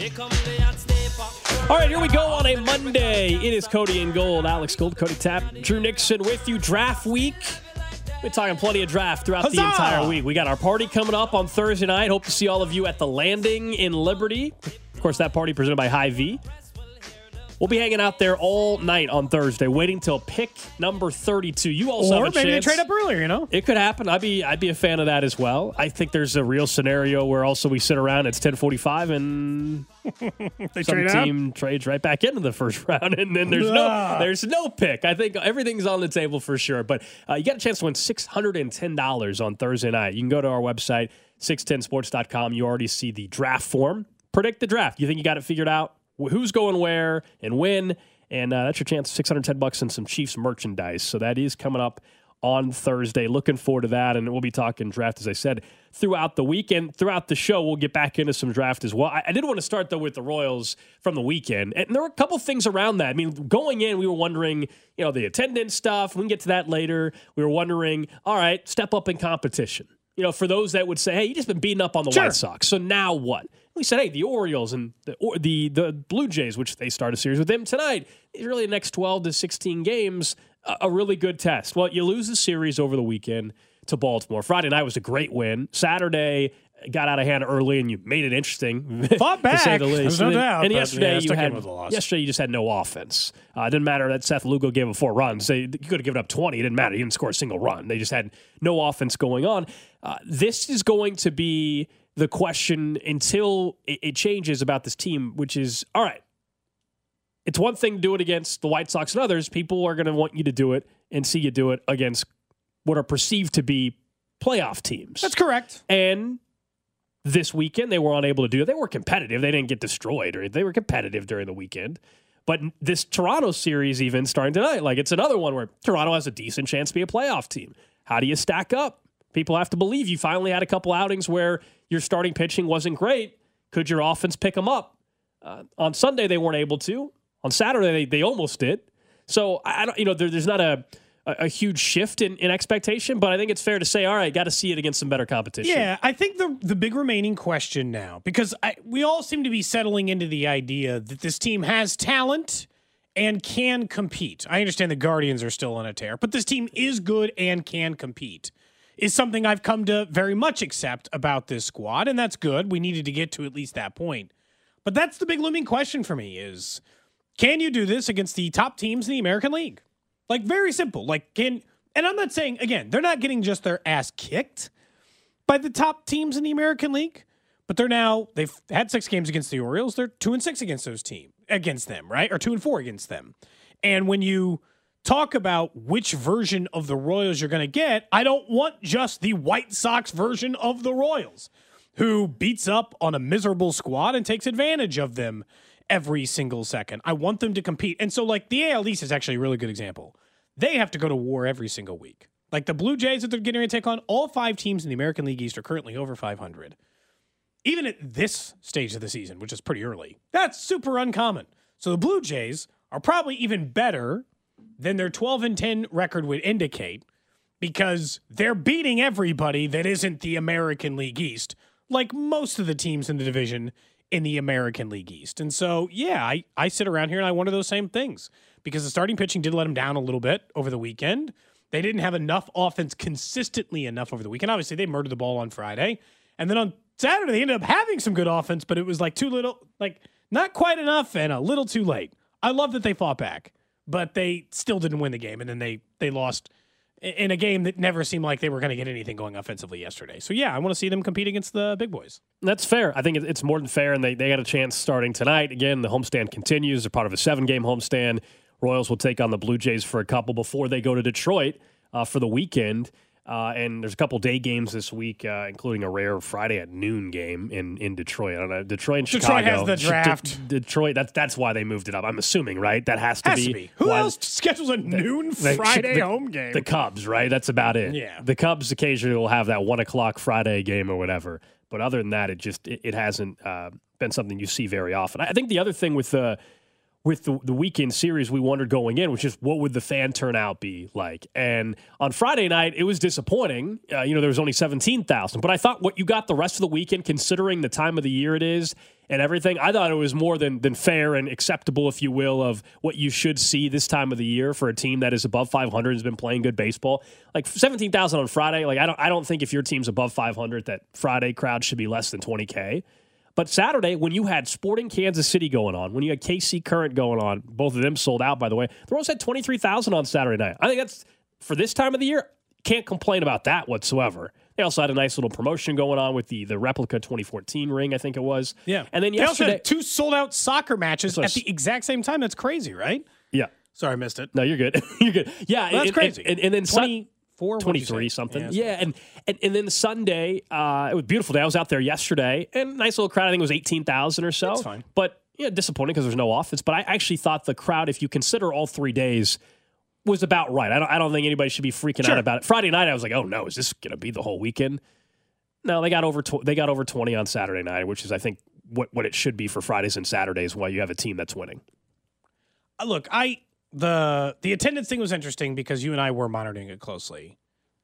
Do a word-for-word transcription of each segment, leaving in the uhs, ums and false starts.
All right, here we go on a Monday. It is Cody and Gold. Alex Gold, Cody Tapp, Drew Nixon with you. Draft week. We're talking plenty of draft throughout Huzzah! the entire week. We got our party coming up on Thursday night. Hope to see all of you at the Landing in Liberty. Of course, that party presented by Hy-Vee. We'll be hanging out there all night on Thursday, waiting till pick number thirty-two. You also or have a maybe chance. they trade up earlier, you know? It could happen. I'd be I'd be a fan of that as well. I think there's a real scenario where also we sit around, it's ten forty-five, and they some trade team up? trades right back into the first round, and then there's no there's no pick. I think everything's on the table for sure. But uh, you got a chance to win six hundred ten dollars on Thursday night. You can go to our website, six ten sports dot com. You already see the draft form. Predict the draft. You think you got it figured out? Who's going where and when? And uh, that's your chance, six hundred ten bucks and some Chiefs merchandise. So that is coming up on Thursday. Looking forward to that. And we'll be talking draft, as I said, throughout the weekend. Throughout the show, we'll get back into some draft as well. I, I did want to start, though, with the Royals from the weekend. And there were a couple things around that. I mean, going in, we were wondering, you know, the attendance stuff. We can get to that later. We were wondering, all right, step up in competition. You know, for those that would say, hey, you just been beating up on the Sure. White Sox. So now what? We said, hey, the Orioles and the, or the the Blue Jays, which they start a series with them tonight, is really the next twelve to sixteen games, a, a really good test. Well, you lose the series over the weekend to Baltimore. Friday night was a great win. Saturday got out of hand early, and you made it interesting. Fought back. To say the least. There's no and then, doubt, and but, yesterday yeah, you stuck in had with the loss. yesterday you just had no offense. Uh, it didn't matter that Seth Lugo gave up four runs. They, you could have given up twenty. It didn't matter. He didn't score a single run. They just had no offense going on. Uh, this is going to be the question until it, it changes about this team, which is, all right, it's one thing to do it against the White Sox and others. People are going to want you to do it and see you do it against what are perceived to be playoff teams. That's correct. And this weekend, they were unable to do it. They were competitive. They didn't get destroyed, or they were competitive during the weekend. But this Toronto series, even starting tonight, like it's another one where Toronto has a decent chance to be a playoff team. How do you stack up? People have to believe you finally had a couple outings where your starting pitching wasn't great. Could your offense pick them up? Uh, on Sunday, they weren't able to. On Saturday, they, they almost did. So I don't, you know, there, there's not a a, a huge shift in, in expectation, but I think it's fair to say, all right, got to see it against some better competition. Yeah, I think the the big remaining question now, because I, we all seem to be settling into the idea that this team has talent and can compete. I understand the Guardians are still on a tear, but this team is good and can compete. Is something I've come to very much accept about this squad, and that's good. We needed to get to at least that point. But that's the big looming question for me is, can you do this against the top teams in the American League? Like, very simple. Like, can, and I'm not saying, again, they're not getting just their ass kicked by the top teams in the American League, but they're now, they've had six games against the Orioles. They're two and six against those teams, against them, right? Or two and four against them. And when you talk about which version of the Royals you're going to get, I don't want just the White Sox version of the Royals, who beats up on a miserable squad and takes advantage of them every single second. I want them to compete. And so, like, the A L East is actually a really good example. They have to go to war every single week. Like, the Blue Jays that they're getting ready to take on, all five teams in the American League East are currently over five hundred. Even at this stage of the season, which is pretty early, that's super uncommon. So the Blue Jays are probably even better than their twelve and ten record would indicate, because they're beating everybody that isn't the American League East, like most of the teams in the division in the American League East. And so, yeah, I, I sit around here and I wonder those same things, because the starting pitching did let them down a little bit over the weekend. They didn't have enough offense consistently enough over the weekend. Obviously, they murdered the ball on Friday. And then on Saturday, they ended up having some good offense, but it was like too little, like not quite enough and a little too late. I love that they fought back, but they still didn't win the game. And then they they lost in a game that never seemed like they were going to get anything going offensively yesterday. So, yeah, I want to see them compete against the big boys. That's fair. I think it's more than fair, and they, they got a chance starting tonight. Again, the homestand continues. They're part of a seven-game homestand. Royals will take on the Blue Jays for a couple before they go to Detroit uh, for the weekend. Uh, and there's a couple day games this week, uh, including a rare Friday at noon game in, in Detroit. I don't know. Detroit and Detroit Chicago. has the draft. De- Detroit, that's that's why they moved it up. I'm assuming, right? That has to Has be. to be. Who why- else schedules a noon the- Friday the- home game? The Cubs, right? That's about it. Yeah. The Cubs occasionally will have that one o'clock Friday game or whatever. But other than that, it just it, it hasn't uh, been something you see very often. I think the other thing with the with the, the weekend series, we wondered going in, which is what would the fan turnout be like? And on Friday night, it was disappointing. Uh, you know, there was only seventeen thousand. But I thought what you got the rest of the weekend, considering the time of the year it is and everything, I thought it was more than, than fair and acceptable, if you will, of what you should see this time of the year for a team that is above five hundred and has been playing good baseball. Like seventeen thousand on Friday, like I don't, I don't think if your team's above five hundred that Friday crowd should be less than twenty K. But Saturday, when you had Sporting Kansas City going on, when you had K C Current going on, both of them sold out, by the way, the Royals had twenty-three thousand on Saturday night. I think that's, for this time of the year, can't complain about that whatsoever. They also had a nice little promotion going on with the, the replica twenty fourteen ring, I think it was. Yeah. And then they yesterday, also had two sold-out soccer matches at the exact same time. That's crazy, right? Yeah. Sorry, I missed it. No, you're good. You're good. Yeah. Well, that's and, crazy. And, and, and then twenty Four, twenty-three something. Yeah, yeah, and, and and then Sunday, uh, it was a beautiful day. I was out there yesterday, and nice little crowd. I think it was eighteen thousand or so. That's fine. But yeah, disappointing because there's no offense. But I actually thought the crowd, if you consider all three days, was about right. I don't I don't think anybody should be freaking sure. out about it. Friday night, I was like, oh no, is this going to be the whole weekend? No, they got over tw- they got over twenty on Saturday night, which is I think what what it should be for Fridays and Saturdays while you have a team that's winning. Uh, look, I the the attendance thing was interesting because you and I were monitoring it closely.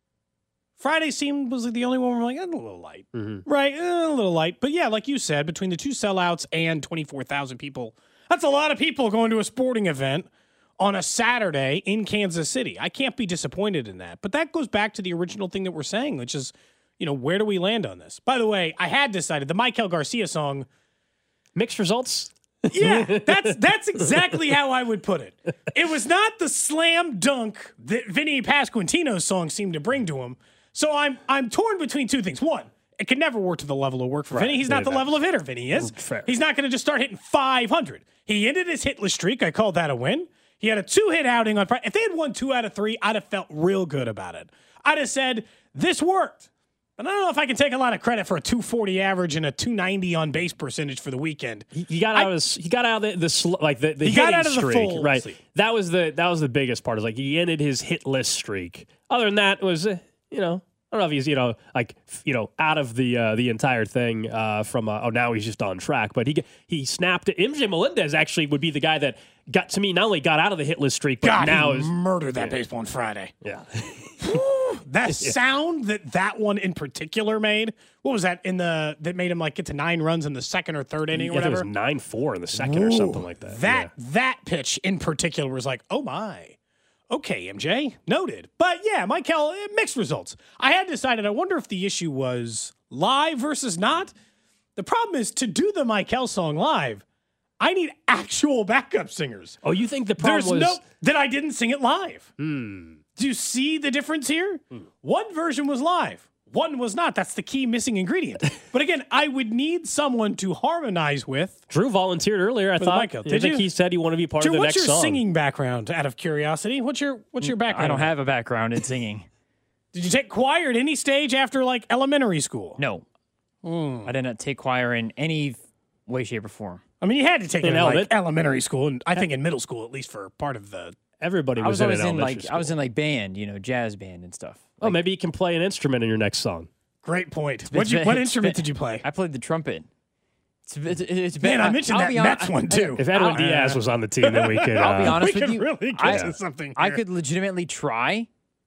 Friday seemed was like the only one where we're like, eh, a little light. Mm-hmm. Right, eh, a little light. But yeah, like you said, between the two sellouts and twenty-four thousand people, that's a lot of people going to a sporting event on a Saturday in Kansas City. I can't be disappointed in that. But that goes back to the original thing that we're saying, which is, you know, where do we land on this? By the way, I had decided the Michael Garcia song. Mixed results? Yeah, that's that's exactly how I would put it. It was not the slam dunk that Vinny Pasquantino's song seemed to bring to him. So I'm I'm torn between two things. One, it could never work to the level of work for right. Vinny. He's not the level of hitter Vinny is. Fair. He's not going to just start hitting five hundred. He ended his hitless streak. I called that a win. He had a two-hit outing on Friday. If they had won two out of three, I'd have felt real good about it. I'd have said, this worked. But I don't know if I can take a lot of credit for a two forty average and a two ninety on base percentage for the weekend. He, he got out I, of his, he got out of the, the sl- like the, the he hitting got out of streak, the full right? sleep. That was the that was the biggest part. Is like he ended his hitless streak. Other than that, it was uh, you know I don't know if he's you know like you know out of the uh, the entire thing uh, from uh, oh now he's just on track, but he he snapped it. M J Melendez actually would be the guy that got to me not only got out of the hitless streak, but God, now he is murdered that yeah. baseball on Friday. Yeah. That yeah. sound that that one in particular made, what was that in the that made him like get to nine runs in the second or third inning or yeah, whatever? It was nine four in the second Ooh, or something like that. That yeah. that pitch in particular was like, oh my, okay, M J, noted. But yeah, Michael, mixed results. I had decided. I wonder if the issue was live versus not. The problem is to do the Michael song live, I need actual backup singers. Oh, you think the problem There's was no that I didn't sing it live? Hmm. Do you see the difference here? Hmm. One version was live. One was not. That's the key missing ingredient. But again, I would need someone to harmonize with. Drew volunteered earlier. I With thought. Michael. Did I think you? he said he wanted to be part Drew, of the what's next your song. singing background? Out of curiosity, what's your what's your background? I don't have a background in singing. Did you take choir at any stage after like elementary school? No, Mm. I did not take choir in any way, shape, or form. I mean, you had to take it In in like element- elementary school, and I think in middle school at least for part of the. Everybody I was, was always in, an in elementary like school. I was in like band, you know, jazz band and stuff. Oh, Like, maybe you can play an instrument in your next song. Great point. been- What you, what it's instrument been- did you play? I played the trumpet. It's, it's, it's been, Man, I mentioned I'll that be hon- Mets one too. If Edwin I'll- Diaz was on the team, then we could. I'll be uh, honest we with could you. really get I, to something. I here. could legitimately try.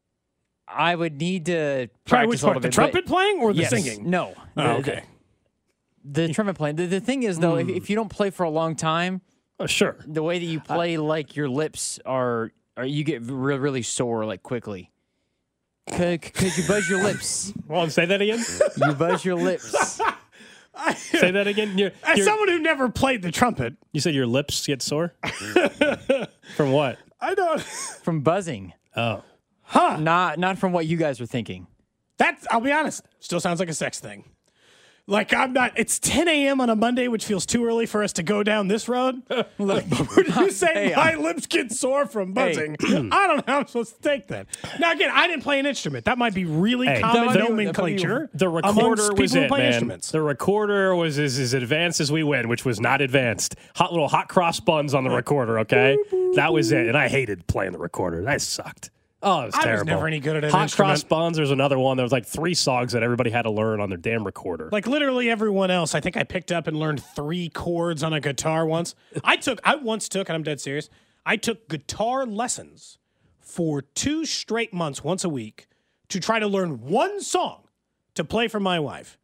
I would need to try practice which a one? little The bit, trumpet playing or but- the yes. singing? No. Oh, The- okay. The, the trumpet playing. The, the thing is though, if, if you don't play for a long time, oh, sure. the way that you play, like your lips are, are you get re- really sore like quickly. Because you buzz your lips. Well, say that again. You buzz your lips. Say that again. You're, As you're- someone who never played the trumpet, you said your lips get sore. From what? I don't. From buzzing. Oh, Huh? Not not from what you guys were thinking. That's. I'll be honest. Still sounds like a sex thing. Like I'm not. It's ten a.m. on a Monday, which feels too early for us to go down this road. Look, when you say Hey, my I'm- lips get sore from buzzing, I don't know how I'm supposed to take that. Now again, I didn't play an instrument. That might be really Hey, common that might be- nomenclature. the amongst recorder people was who it, play man. instruments. The recorder was as, as advanced as we went, which was not advanced. Hot little hot cross buns on the recorder. Okay, that was it. And I hated playing the recorder. That sucked. Oh, it was I terrible. was never any good at an Hot instrument. Cross Buns, there was another one. There was like three songs that everybody had to learn on their damn recorder. Like literally everyone else, I think I picked up and learned three chords on a guitar once. I took, I once took, and I'm dead serious, I took guitar lessons for two straight months, once a week, to try to learn one song to play for my wife.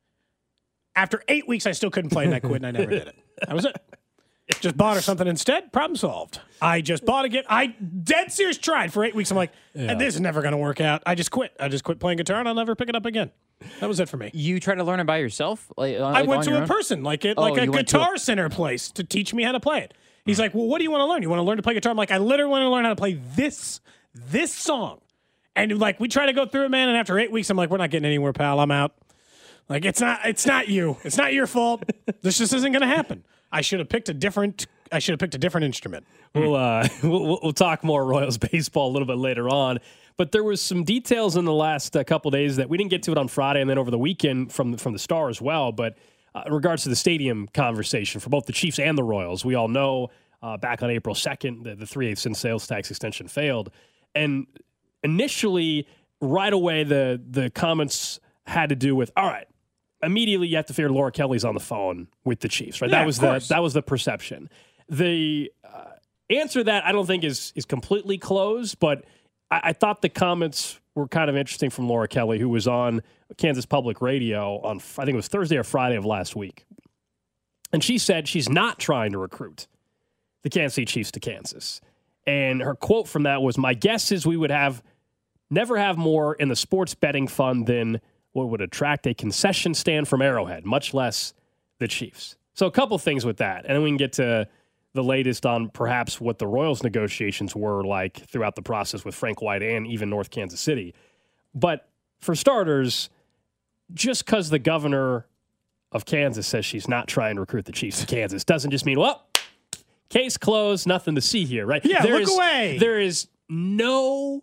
After eight weeks, I still couldn't play, and I quit, and I never did it. That was it. Just bought her something instead. Problem solved. I just bought again. I dead serious tried for eight weeks. I'm like, Yeah. this is never going to work out. I just quit. I just quit playing guitar, and I'll never pick it up again. That was it for me. You try to learn it by yourself? Like, uh, I like went on to your a own? person, like it, Oh, like a you went to a- guitar center place to teach me how to play it. He's like, well, what do you want to learn? You want to learn to play guitar? I'm like, I literally want to learn how to play this, this song. And like, we try to go through it, man. And after eight weeks, I'm like, we're not getting anywhere, pal. I'm out. Like, it's not, it's not you. It's not your fault. This just isn't going to happen. I should have picked a different, I should have picked a different instrument. We'll, uh, we'll we'll talk more Royals baseball a little bit later on, but there was some details in the last uh, couple days that we didn't get to it on Friday and then over the weekend from from the Star as well. But uh, in regards to the stadium conversation for both the Chiefs and the Royals, we all know uh, back on April second the, the three-eighths cent sales tax extension failed, and initially right away the the comments had to do with all right. Immediately, you have to figure Laura Kelly's on the phone with the Chiefs, right? Yeah, that was of the course. that was the perception. The uh, answer to that I don't think is is completely closed, but I, I thought the comments were kind of interesting from Laura Kelly, who was on Kansas Public Radio on I think it was Thursday or Friday of last week, and she said she's not trying to recruit the Kansas City Chiefs to Kansas, and her quote from that was, "My guess is we would have never have more in the sports betting fund than what would attract a concession stand from Arrowhead, much less the Chiefs." So a couple things with that, and then we can get to the latest on perhaps what the Royals negotiations were like throughout the process with Frank White and even North Kansas City. But for starters, just because the governor of Kansas says she's not trying to recruit the Chiefs to Kansas doesn't just mean, well, case closed, nothing to see here, right? Yeah, There look is- away. There is no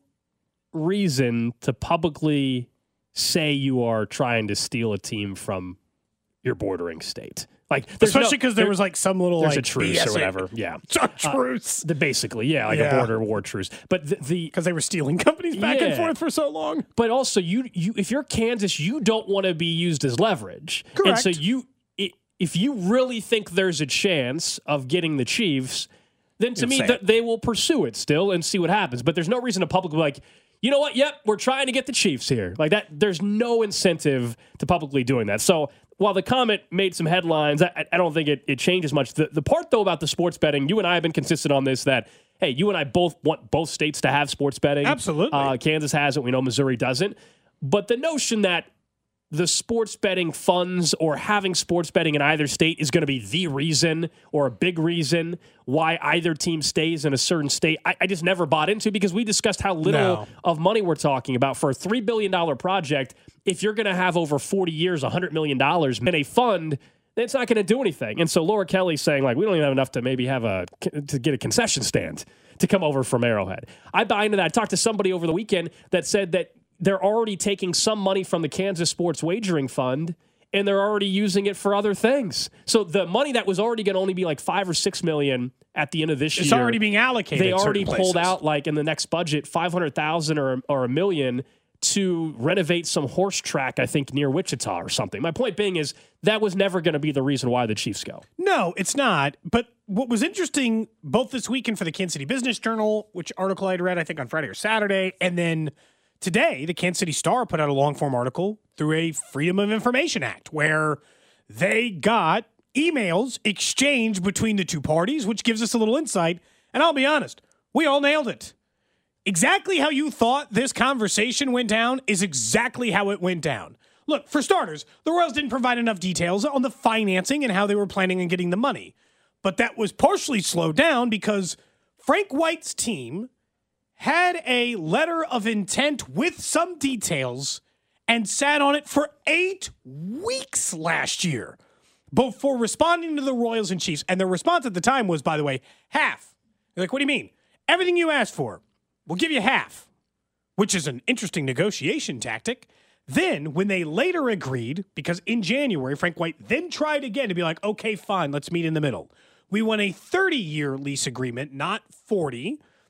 reason to publicly say you are trying to steal a team from your bordering state. Like, there's no- Especially because there was like some little there's like a truce B S or whatever. Yeah. A truce. The, basically, yeah, like a Yeah. border war truce. But the, the Because they were stealing companies back and Yeah. forth for so long. but also you you if you're Kansas, you don't want to be used as leverage. And so Correct. you i- if you really think there's a chance of getting the Chiefs, then to You'll me say th- it. they will pursue it still and see what happens. But there's no reason to publicly be like, you know what? Yep, we're trying to get the Chiefs here. Like that, there's no incentive to publicly doing that. So while the comment made some headlines, I, I don't think it, it changes much. The, the part, though, about the sports betting, you and I have been consistent on this that, hey, you and I both want both states to have sports betting. Absolutely. Uh, Kansas has it. We know Missouri doesn't. But the notion that the sports betting funds or having sports betting in either state is going to be the reason or a big reason why either team stays in a certain state, I, I just never bought into, because we discussed how little No. of money we're talking about for a three billion dollars project. If you're going to have over forty years, one hundred million dollars in a fund, then it's not going to do anything. And so Laura Kelly's saying, like, we don't even have enough to maybe have a, to get a concession stand to come over from Arrowhead. I buy into that. I talked to somebody over the weekend that said that they're already taking some money from the Kansas Sports Wagering Fund, and they're already using it for other things. So the money that was already going to only be like five or six million at the end of this It's year, already being allocated. they already certain pulled places. out, like in the next budget, five hundred thousand or or a million to renovate some horse track, I think near Wichita or something. My point being is that was never going to be the reason why the Chiefs go. No, it's not. But what was interesting both this weekend for the Kansas City Business Journal, which article I'd read, I think on Friday or Saturday, and then today, the Kansas City Star put out a long form article through a Freedom of Information Act where they got emails exchanged between the two parties, which gives us a little insight. And I'll be honest, we all nailed it. Exactly how you thought this conversation went down is exactly how it went down. Look, for starters, the Royals didn't provide enough details on the financing and how they were planning on getting the money. But that was partially slowed down because Frank White's team had a letter of intent with some details and sat on it for eight weeks last year before responding to the Royals and Chiefs. And their response at the time was, by the way, half. They're like, what do you mean? Everything you asked for, we'll give you half, which is an interesting negotiation tactic. Then, when they later agreed, because in January, Frank White then tried again to be like, okay, fine, let's meet in the middle. We want a thirty-year lease agreement, not forty.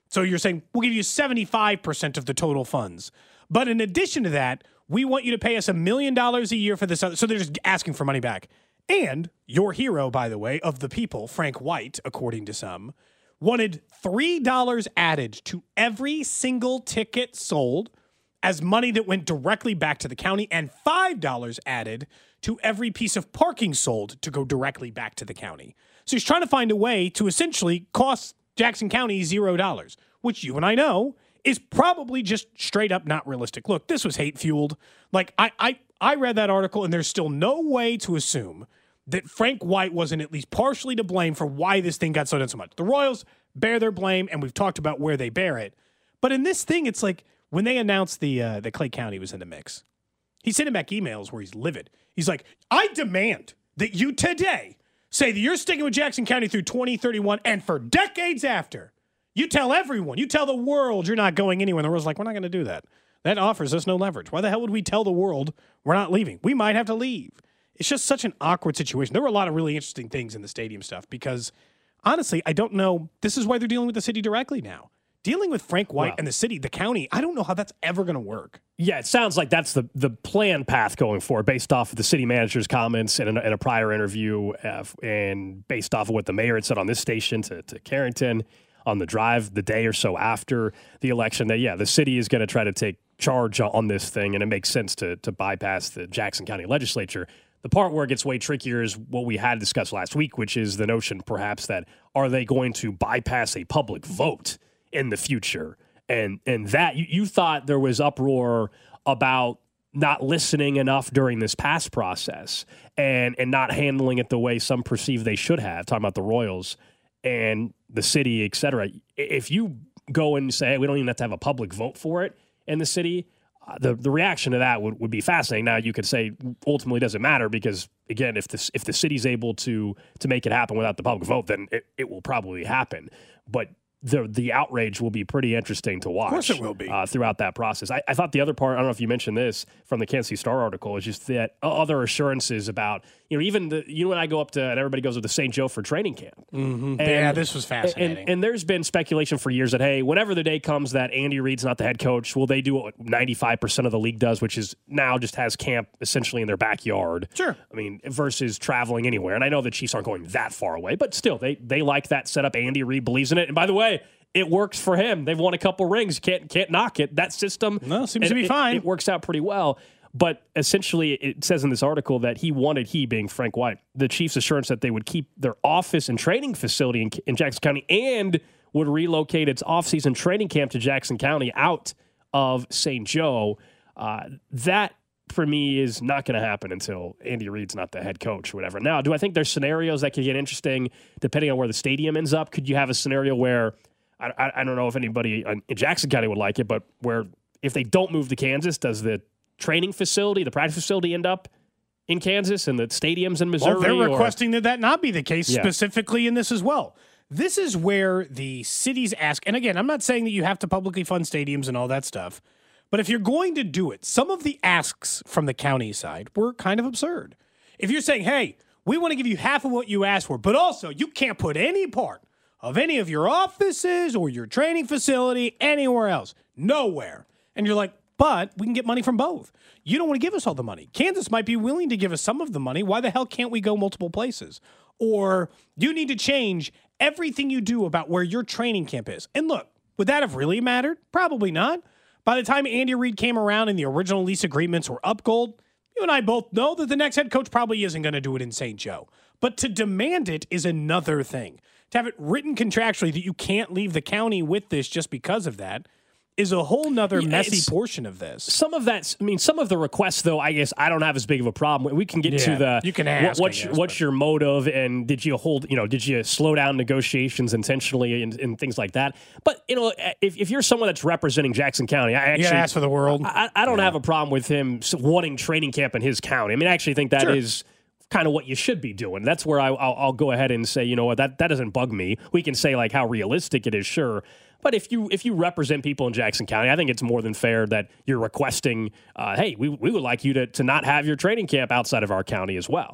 So you're saying, we'll give you seventy-five percent of the total funds. But in addition to that, we want you to pay us a million dollars a year for this other. So they're just asking for money back. And your hero, by the way, of the people, Frank White, according to some, wanted three dollars added to every single ticket sold as money that went directly back to the county, and five dollars added to every piece of parking sold to go directly back to the county. So he's trying to find a way to essentially cost Jackson County zero dollars, which you and I know is probably just straight up not realistic. Look, this was hate fueled. Like I, I, I read that article, and there's still no way to assume that Frank White wasn't at least partially to blame for why this thing got so done so much. The Royals bear their blame, and we've talked about where they bear it. But in this thing, it's like when they announced the uh, that Clay County was in the mix, he sent him back emails where he's livid. He's like, I demand that you today say that you're sticking with Jackson County through twenty thirty-one and for decades after. You tell everyone, you tell the world you're not going anywhere. And the world's like, we're not going to do that. That offers us no leverage. Why the hell would we tell the world we're not leaving? We might have to leave. It's just such an awkward situation. There were a lot of really interesting things in the stadium stuff because, honestly, I don't know. This is why they're dealing with the city directly now. Dealing with Frank White Wow. and the city, the county, I don't know how that's ever going to work. Yeah, it sounds like that's the the planned path going forward based off of the city manager's comments in a, in a prior interview uh, and based off of what the mayor had said on this station to, to Carrington on the drive the day or so after the election that, yeah, the city is going to try to take charge on this thing, and it makes sense to to bypass the Jackson County legislature. The part where it gets way trickier is what we had discussed last week, which is the notion perhaps that are they going to bypass a public vote in the future? And and that you, you thought there was uproar about not listening enough during this past process and and not handling it the way some perceive they should have, talking about the Royals and the city, et cetera. If you go and say, hey, we don't even have to have a public vote for it in the city, uh, the, the reaction to that would, would be fascinating. Now, you could say ultimately it doesn't matter because, again, if, this, if the city's able to to make it happen without the public vote, then it, it will probably happen. But the the outrage will be pretty interesting to watch. Of course it will be. Uh, throughout that process. I, I thought the other part, I don't know if you mentioned this from the Kansas City Star article, is just that other assurances about, you know, even the, you and I go up to, and everybody goes to the Saint Joe for training camp. Mm-hmm. And, yeah, this was fascinating. And, and there's been speculation for years that, hey, whenever the day comes that Andy Reid's not the head coach, will they do what ninety-five percent of the league does, which is now just has camp essentially in their backyard. Sure. I mean, versus traveling anywhere. And I know the Chiefs aren't going that far away, but still, they they like that setup. Andy Reid believes in it. And by the way, it works for him. They've won a couple rings. Can't can't knock it. That system No, seems it, to be it, fine. It works out pretty well. But essentially, it says in this article that he wanted, he being Frank White, the Chiefs' assurance that they would keep their office and training facility in, in Jackson County and would relocate its offseason training camp to Jackson County out of Saint Joe. Uh, that, for me, is not going to happen until Andy Reid's not the head coach or whatever. Now, do I think there's scenarios that could get interesting depending on where the stadium ends up? Could you have a scenario where, I, I, I don't know if anybody in Jackson County would like it, but where if they don't move to Kansas, does the training facility, the practice facility end up in Kansas and the stadiums in Missouri? Well, they're or? requesting that that not be the case Yeah. specifically in this as well. This is where the cities ask, and again, I'm not saying that you have to publicly fund stadiums and all that stuff, but if you're going to do it, some of the asks from the county side were kind of absurd. If you're saying, hey, we want to give you half of what you asked for, but also you can't put any part of any of your offices or your training facility anywhere else, nowhere. And you're like, but we can get money from both. You don't want to give us all the money. Kansas might be willing to give us some of the money. Why the hell can't we go multiple places? Or you need to change everything you do about where your training camp is. And look, would that have really mattered? Probably not. By the time Andy Reid came around and the original lease agreements were up gold, you and I both know that the next head coach probably isn't going to do it in Saint Joe. But to demand it is another thing. To have it written contractually that you can't leave the county with this just because of that is a whole nother Yeah, messy it's- portion of this. Some of that, I mean, some of the requests, though, I guess I don't have as big of a problem. We can get Yeah, to the you can what- ask, what's, I guess, what's but- your motive, and did you hold, you know, did you slow down negotiations intentionally and, and things like that? But you know, if, if you're someone that's representing Jackson County, I You actually gotta ask for the world. I, I don't have a problem with him s- wanting training camp in his county. I mean, I actually think that is Sure. kind of what you should be doing. That's where I, I'll, I'll go ahead and say, you know what, that that doesn't bug me. We can say like how realistic it is, sure. But if you if you represent people in Jackson County, I think it's more than fair that you're requesting, uh, hey, we we would like you to to not have your training camp outside of our county as well.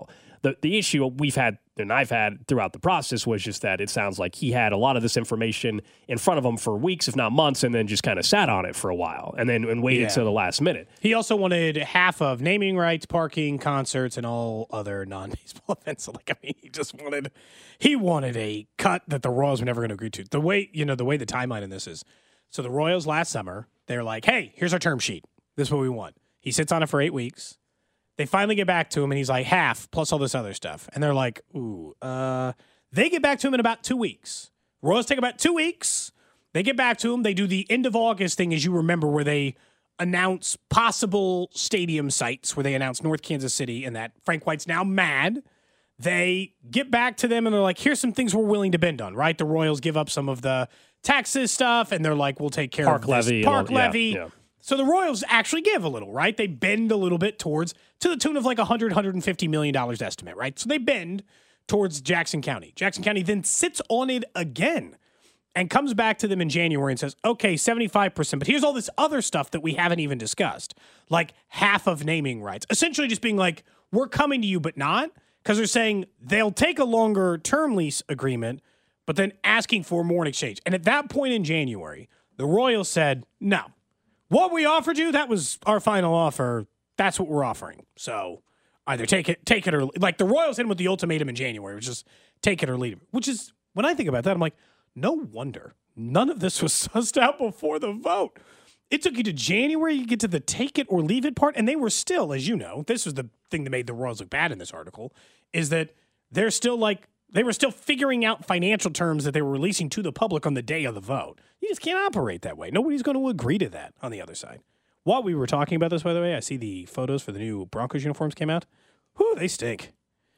the the issue we've had and I've had throughout the process was just that it sounds like he had a lot of this information in front of him for weeks, if not months, and then just kind of sat on it for a while and then and waited Yeah. till the last minute. He also wanted half of naming rights, parking, concerts, and all other non-baseball events. So, like, I mean, he just wanted he wanted a cut that the Royals were never going to agree to. The way you know the way the timeline in this is. So the Royals last summer, they're like, "Hey, here's our term sheet. This is what we want." He sits on it for eight weeks. They finally get back to him, and he's like, half plus all this other stuff. And they're like, ooh, uh, they get back to him in about two weeks. Royals take about two weeks. They get back to him. They do the end of August thing, as you remember, where they announce possible stadium sites, where they announce North Kansas City and that Frank White's now mad. They get back to them, and they're like, here's some things we're willing to bend on, right? The Royals give up some of the taxes stuff, and they're like, we'll take care Park of levy this. and Park all- yeah, levy. yeah. So the Royals actually give a little, right? They bend a little bit towards, to the tune of like one hundred, one hundred fifty million dollars estimate, right? So they bend towards Jackson County. Jackson County then sits on it again and comes back to them in January and says, okay, seventy-five percent, but here's all this other stuff that we haven't even discussed, like half of naming rights. Essentially just being like, we're coming to you, but not, because they're saying they'll take a longer term lease agreement, but then asking for more in exchange. And at that point in January, the Royals said, no. What we offered you, that was our final offer. That's what we're offering. So either take it, take it or like the Royals hit him with the ultimatum in January, which is take it or leave it. Which is when I think about that, I'm like, no wonder none of this was sussed out before the vote. It took you to January, you get to the take it or leave it part, and they were still, as you know, this was the thing that made the Royals look bad in this article, is that they're still like they were still figuring out financial terms that they were releasing to the public on the day of the vote. You just can't operate that way. Nobody's going to agree to that on the other side. While we were talking about this, by the way, I see the photos for the new Broncos uniforms came out. Whew, they stink.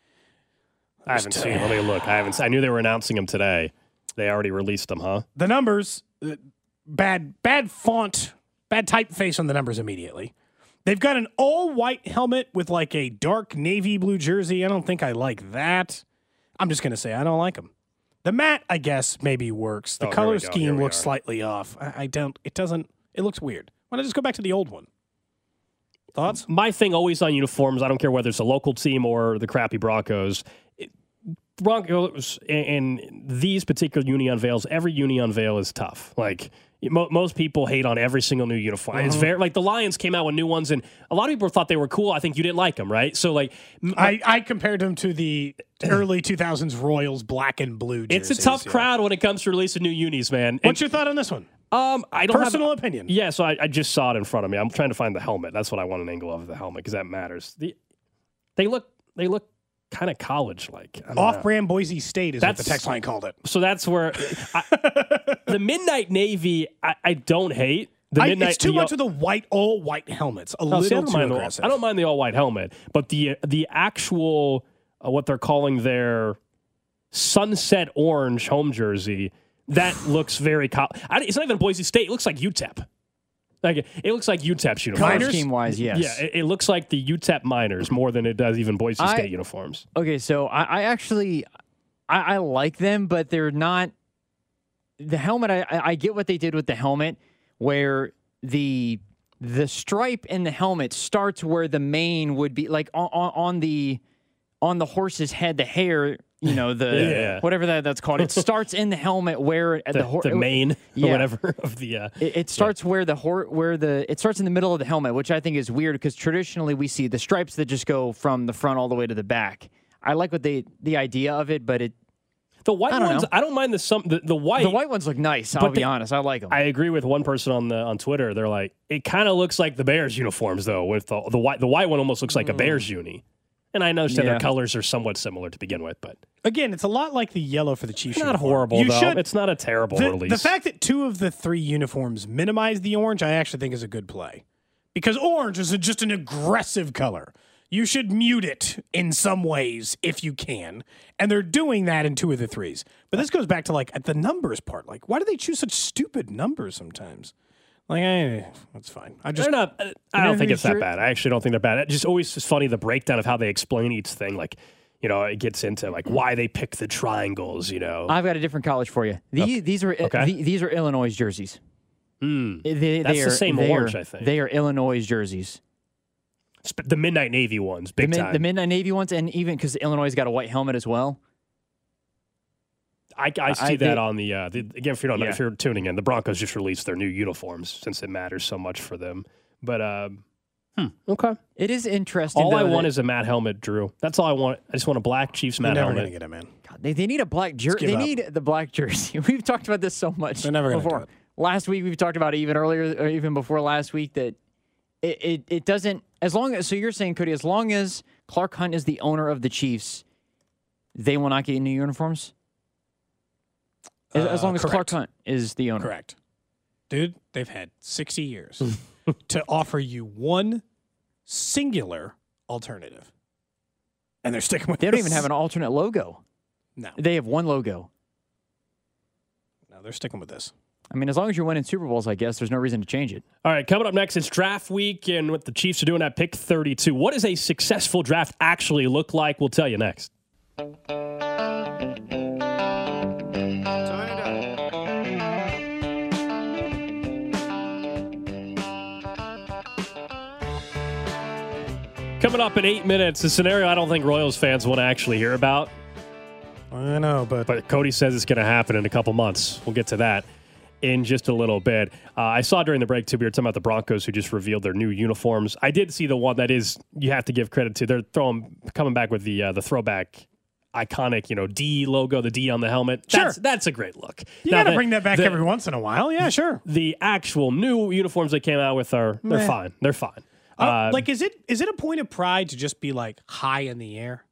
I haven't seen. Let me look. I haven't. I knew they were announcing them today. They already released them, huh? The numbers, uh, bad, bad font, bad typeface on the numbers immediately. They've got an all-white helmet with like a dark navy blue jersey. I don't think I like that. I'm just going to say I don't like them. The mat, I guess, maybe works. The Oh, here color we go. Here scheme we looks are. slightly off. I, I don't, it doesn't, it looks weird. Why not just go back to the old one? Thoughts? My thing always on uniforms, I don't care whether it's a local team or the crappy Broncos. It, Broncos and, and these particular uni unveils, every uni unveil is tough. Like mo- most people hate on every single new uniform. Uh-huh. It's very like the Lions came out with new ones, and a lot of people thought they were cool. I think you didn't like them, right? So like, m- I, I compared them to the early two thousands Royals black and blue it's jerseys. a tough yeah. crowd when it comes to releasing new unis, man. What's And, your thought on this one? um, I don't Personal have, opinion. Yeah, so I, I just saw it in front of me. I'm trying to find the helmet. That's what I want an angle of the helmet because that matters. The, they look they look kind of college like. Off-brand Boise State is what the That's- text line called it. So that's where I, the Midnight Navy I, I don't hate. The I, midnight it's too the, much of the white, all white helmets. A no, see, I little don't too mind the, aggressive. I don't mind the all white helmet, but the the actual uh, what they're calling their sunset orange home jersey that looks very. Co- I, it's not even Boise State. It looks like U T E P. Like it looks like U T E P's uniform. Miners? Color scheme wise, yes. Yeah, it, it looks like the U T E P Miners more than it does even Boise I- State uniforms. Okay, so I, I actually I, I like them, but they're not the helmet. I, I I get what they did with the helmet, where the the stripe in the helmet starts where the mane would be, like on, on, on the on the horse's head, the hair. You know the Yeah, yeah. whatever that, that's called. It starts in the helmet where at The, the, hor- the mane or yeah. whatever of the. Uh, It, it starts where the hor- where the it starts in the middle of the helmet, which I think is weird because traditionally we see the stripes that just go from the front all the way to the back. I like what they the idea of it, but it the white I don't ones, know. I don't mind the some the, the white. the white ones look nice. I'll But be they- honest, I like them. I agree with one person on the on Twitter. They're like, it kind of looks like the Bears uniforms though. With the the white the white one almost looks like a Bears uni. And I understand Yeah. their colors are somewhat similar to begin with, but Again, it's a lot like the yellow for the Chiefs. not uniform. horrible You though. should- It's not a terrible the, release. the fact that two of the three uniforms minimize the orange, I actually think is a good play. Because orange is a, just an aggressive color. You should mute it in some ways if you can. And they're doing that in two of the threes. But this goes back to like at the numbers part. Like, why do they choose such stupid numbers sometimes? Like, eh, that's fine. I just they're not. I don't think it's that sure- bad. I actually don't think they're bad. It just always is funny the breakdown of how they explain each thing. Like, you know, it gets into like why they pick the triangles. You know, I've got a different college for you. These, these are Okay. the- these are Illinois jerseys. Mm. They, That's they the are, same they orange, are- I think. They are Illinois jerseys. Sp- The Midnight Navy ones, big the, mid, time. the Midnight Navy ones, and even because Illinois got a white helmet as well. I, I see I that think- on the, uh, the again. If you don't know, Yeah. if you're tuning in, the Broncos just released their new uniforms since it matters so much for them. But um, hmm, okay. It is interesting. All I though, want that- is a matte helmet, Drew. That's all I want. I just want a black Chiefs They're matte never helmet. going to get it, man. God, they, they need a black jersey. give They up. need the black jersey. We've talked about this so much. They're never gonna before. do it. Last week we've talked about it even earlier, or even before last week, that it, it it doesn't. As long as so you're saying, Cody, as long as Clark Hunt is the owner of the Chiefs, they will not get new uniforms. As, as Uh, long as Clark correct. Hunt is the owner. Correct. Dude, they've had sixty years to offer you one singular alternative. And they're sticking with They don't this. even have an alternate logo. No. They have one logo. No, they're sticking with this. I mean, as long as you're winning Super Bowls, I guess there's no reason to change it. All right, coming up next, it's draft week, and what the Chiefs are doing at pick thirty-two. What does a successful draft actually look like? We'll tell you next. Coming up in eight minutes, a scenario I don't think Royals fans want to actually hear about, I know, but, but Cody says it's going to happen in a couple months. We'll get to that in just a little bit. Uh, I saw during the break, too, we were talking about the Broncos who just revealed their new uniforms. I did see the one that is, you have to give credit to. They're throwing, coming back with the uh, the throwback iconic, you know, D logo, the D on the helmet. Sure. That's, that's a great look. you Now, got to the- bring that back the- every once in a while. Yeah, sure. The actual new uniforms they came out with are, they're Meh. fine. They're fine. Uh, Uh, like, is it is it a point of pride to just be like high in the air?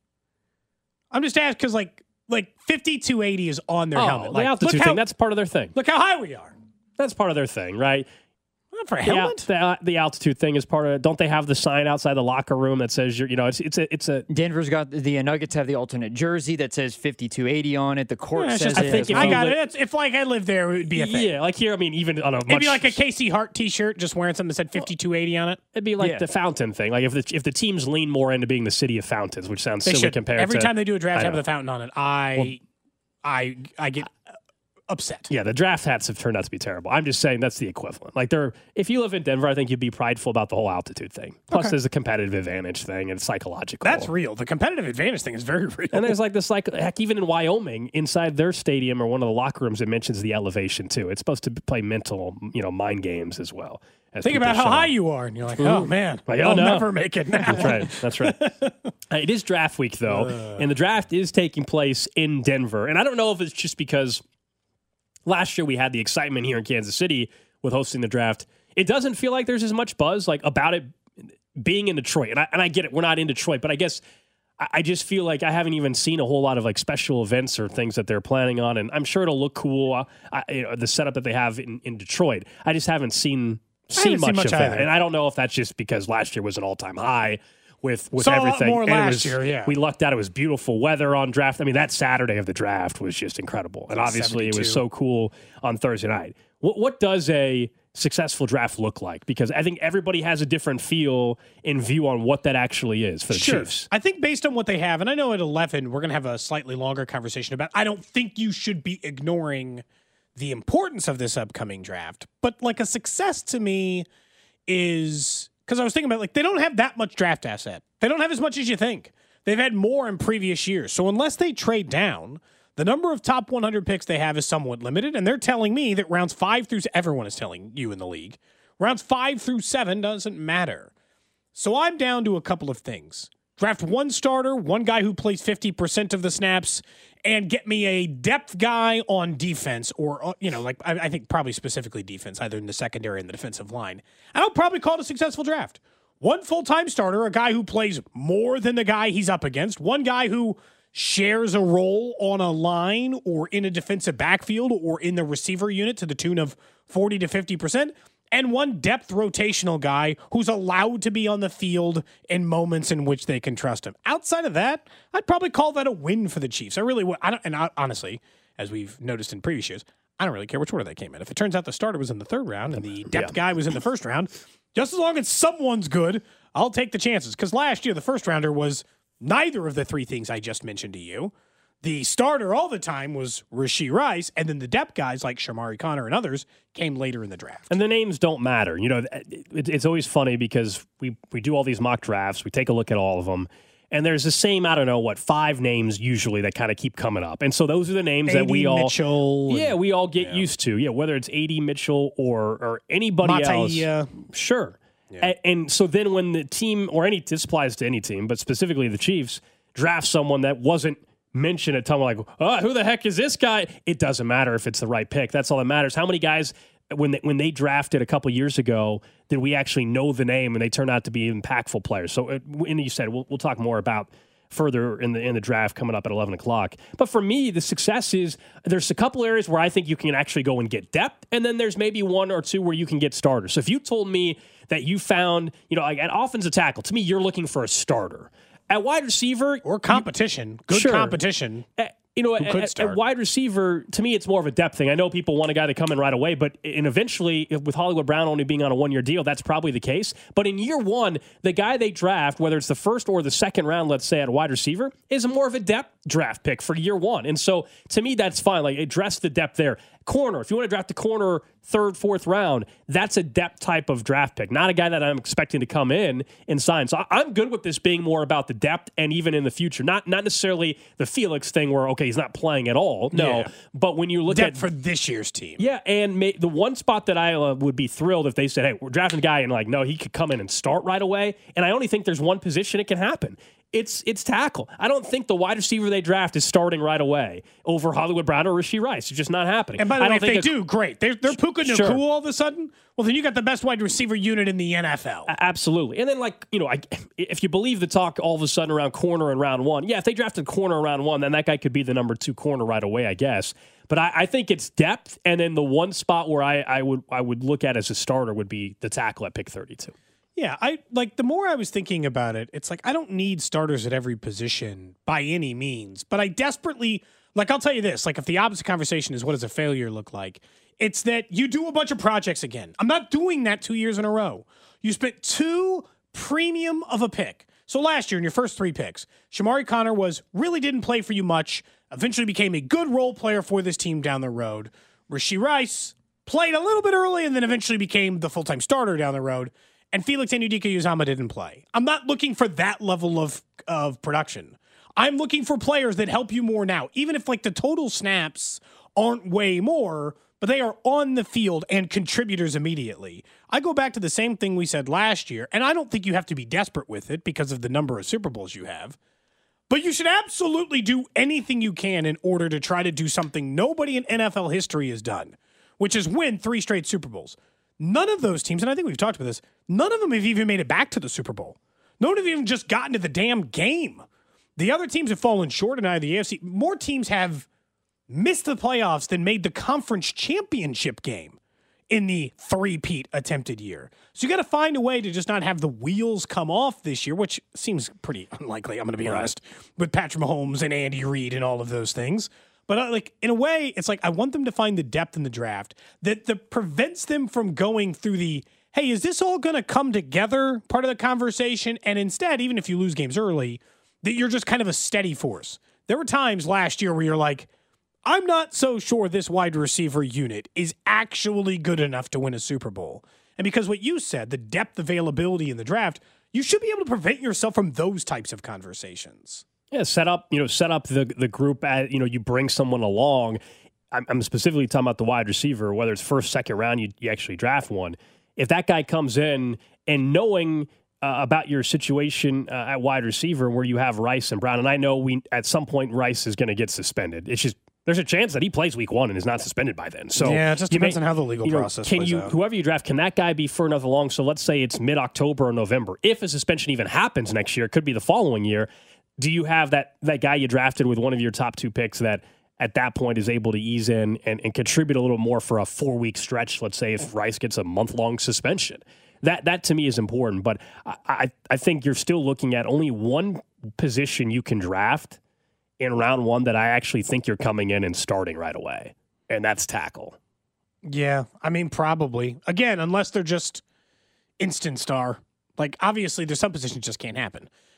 I'm just asking because like like fifty-two eighty is on their oh, helmet. the Like, altitude look how, thing, that's part of their thing. look how high we are. That's part of their thing, right? Not for a The, al- helmet. the, the altitude thing is part of it. Don't they have the sign outside the locker room that says you're, you know, it's it's a it's a Denver's got the Nuggets have the alternate jersey that says fifty-two eighty on it. The court Yeah, it's says just- it. I think as if well. I you got li- it. It's, if like I lived there, it would be a thing. yeah, like here. I mean, even on a It'd much, be like a Casey Hart T-shirt, just wearing something that said fifty-two eighty on it. it'd be like Yeah. the fountain thing. Like if the if the teams lean more into being the city of fountains, which sounds They silly should. compared Every to time they do a draft, I have know. the fountain on it. I, I, I get upset. Yeah, the draft hats have turned out to be terrible. I'm just saying that's the equivalent. Like they're if you live in Denver, I think you'd be prideful about the whole altitude thing. Plus, Okay. there's a competitive advantage thing and it's psychological. That's real. The competitive advantage thing is very real. And there's like this, like heck, even in Wyoming, inside their stadium or one of the locker rooms, it mentions the elevation too. It's supposed to play mental, you know, mind games as well. as Think people about how show high up. you are, and you're like, oh man, Like, oh, I'll no. never make it now. That's right. That's right. Uh, it is draft week though, and the draft is taking place in Denver. And I don't know if it's just because last year we had the excitement here in Kansas City with hosting the draft. It doesn't feel like there's as much buzz like about it being in Detroit. And I, and I get it, we're not in Detroit, but I guess I, I just feel like I haven't even seen a whole lot of like special events or things that they're planning on. And I'm sure it'll look cool. Uh, I, you know, the setup that they have in, in Detroit. I just haven't seen seen haven't much, seen much of either. it. And I don't know if that's just because last year was an all time high. With, with Saw a lot everything. more And it last was- year, yeah. We lucked out. It was beautiful weather on draft. I mean, that Saturday of the draft was just incredible. And obviously it was seventy-two. so cool on Thursday night. What, what does a successful draft look like? Because I think everybody has a different feel and view on what that actually is for the Sure. Chiefs. I think based on what they have, and I know at eleven, we're going to have a slightly longer conversation about, I don't think you should be ignoring the importance of this upcoming draft. But like a success to me is, because I was thinking about like, they don't have that much draft asset. They don't have as much as you think. They've had more in previous years. So unless they trade down, the number of top one hundred picks they have is somewhat limited. And they're telling me that rounds five through, everyone is telling you in the league, rounds five through seven doesn't matter. So I'm down to a couple of things. Draft one starter, one guy who plays fifty percent of the snaps, and get me a depth guy on defense, or, uh, you know, like I, I think probably specifically defense, either in the secondary and the defensive line. And I'll probably call it a successful draft. One full-time starter, a guy who plays more than the guy he's up against, one guy who shares a role on a line or in a defensive backfield or in the receiver unit to the tune of forty to fifty percent, and one depth rotational guy who's allowed to be on the field in moments in which they can trust him. Outside of that, I'd probably call that a win for the Chiefs. I really would. I don't, and I, honestly, as we've noticed in previous years, I don't really care which order they came in. If it turns out the starter was in the third round and the depth Yeah. guy was in the first round, just as long as someone's good, I'll take the chances. Because last year, the first rounder was neither of the three things I just mentioned to you. The starter all the time was Rashee Rice, and then the depth guys like Shamari Connor and others came later in the draft. And the names don't matter. You know, it, it's always funny because we, we do all these mock drafts, we take a look at all of them, and there's the same, I don't know, what, five names usually that kind of keep coming up. And so those are the names that we all Mitchell yeah, and, we all get yeah. used to. Yeah, whether it's A D Mitchell or or anybody Mataiya. else. Sure. Yeah. And, and so then when the team, or any, this applies to any team, but specifically the Chiefs, draft someone that wasn't mention a ton like, oh, who the heck is this guy? It doesn't matter if it's the right pick. That's all that matters. How many guys, when they, when they drafted a couple years ago, did we actually know the name and they turned out to be impactful players? So, it, and you said, we'll, we'll talk more about further in the in the draft coming up at eleven o'clock. But for me, the success is there's a couple areas where I think you can actually go and get depth, and then there's maybe one or two where you can get starters. So if you told me that you found, you know, like at offensive tackle, to me, you're looking for a starter. At wide receiver or competition, good sure. competition. At, you know, at, at wide receiver, to me, it's more of a depth thing. I know people want a guy to come in right away, but and eventually, with Hollywood Brown only being on a one-year deal, that's probably the case. But in year one, the guy they draft, whether it's the first or the second round, let's say at wide receiver, is more of a depth draft pick for year one. And so, to me, that's fine. Like, address the depth there. Corner, if you want to draft a corner third, fourth round, that's a depth type of draft pick, not a guy that I'm expecting to come in and sign. So I'm good with this being more about the depth and even in the future, not not necessarily the Felix thing where, okay, he's not playing at all. No, yeah. But when you look depth at for this year's team. Yeah, and may, the one spot that I uh, would be thrilled if they said, hey, we're drafting a guy and like, no, he could come in and start right away. And I only think there's one position it can happen. It's it's tackle. I don't think the wide receiver they draft is starting right away over Hollywood Brown or Rashee Rice. It's just not happening. And by the I way, don't if think they do, great. They're, they're Puka Nacua Sure. all of a sudden. Well, then you got the best wide receiver unit in the N F L. Absolutely. And then, like, you know, I, if you believe the talk all of a sudden around corner in round one, yeah, if they drafted corner in round one, then that guy could be the number two corner right away, I guess. But I, I think it's depth, and then the one spot where I, I would I would look at as a starter would be the tackle at pick thirty-two. Yeah, I like the more I was thinking about it, it's like I don't need starters at every position by any means, but I desperately, like I'll tell you this, like if the opposite conversation is what does a failure look like, it's that you do a bunch of projects again. I'm not doing that two years in a row. You spent two premium of a pick. So last year in your first three picks, Shamari Connor was really didn't play for you much, eventually became a good role player for this team down the road. Rashee Rice played a little bit early and then eventually became the full-time starter down the road. And Felix Anudike-Uzomah didn't play. I'm not looking for that level of, of production. I'm looking for players that help you more now, even if like the total snaps aren't way more, but they are on the field and contributors immediately. I go back to the same thing we said last year, and I don't think you have to be desperate with it because of the number of Super Bowls you have. But you should absolutely do anything you can in order to try to do something nobody in N F L history has done, which is win three straight Super Bowls. None of those teams, and I think we've talked about this, none of them have even made it back to the Super Bowl. No one have even just gotten to the damn game. The other teams have fallen short in either the A F C. More teams have missed the playoffs than made the conference championship game in the three-peat attempted year. So you got to find a way to just not have the wheels come off this year, which seems pretty unlikely, I'm going to be honest, with Patrick Mahomes and Andy Reid and all of those things. But uh, like in a way, it's like I want them to find the depth in the draft that, that prevents them from going through the, hey, is this all going to come together part of the conversation? And instead, even if you lose games early, that you're just kind of a steady force. There were times last year where you're like, I'm not so sure this wide receiver unit is actually good enough to win a Super Bowl. And because what you said, the depth availability in the draft, you should be able to prevent yourself from those types of conversations. Yeah, set up, you know, set up the the group at, you know, you bring someone along. I'm, I'm specifically talking about the wide receiver, whether it's first, second round, you, you actually draft one. If that guy comes in and knowing uh, about your situation uh, at wide receiver where you have Rice and Brown, and I know we at some point Rice is going to get suspended. It's just there's a chance that he plays week one and is not suspended by then. So yeah, it just depends may, on how the legal you know, process can plays you out. Whoever you draft, can that guy be further enough along? So let's say it's mid-October or November. If a suspension even happens next year, it could be the following year. Do you have that that guy you drafted with one of your top two picks that at that point is able to ease in and, and contribute a little more for a four-week stretch, let's say if Rice gets a month-long suspension? That that to me is important, but I, I, I think you're still looking at only one position you can draft in round one that I actually think you're coming in and starting right away, and that's tackle. Yeah, I mean, probably. Again, unless they're just instant star. Like, obviously, there's some positions just can't happen.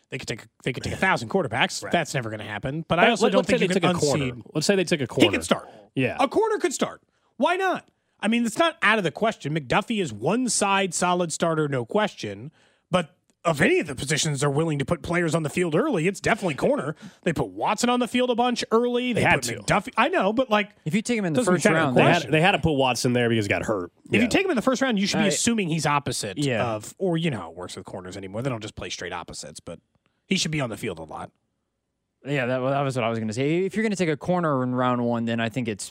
They could take they could take a thousand quarterbacks. Right. That's never going to happen. But I also Let, don't let's think say you they can took a corner. unseed. Let's say they took a corner. He could start. Yeah. A corner could start. Why not? I mean, it's not out of the question. McDuffie is one side solid starter, no question. But of any of the positions they're willing to put players on the field early, it's definitely corner. They put Watson on the field a bunch early. They, They had put to. McDuffie. I know, but like If you take him in the Doesn't first matter. round, They they had, question. they had to put Watson there because he got hurt. if you take him in the first round, you should be I- assuming he's opposite Yeah. of, or you know how it works with corners anymore. They don't just play straight opposites, but he should be on the field a lot. yeah, that, that was what I was going to say. If you're going to take a corner in round one, then I think it's.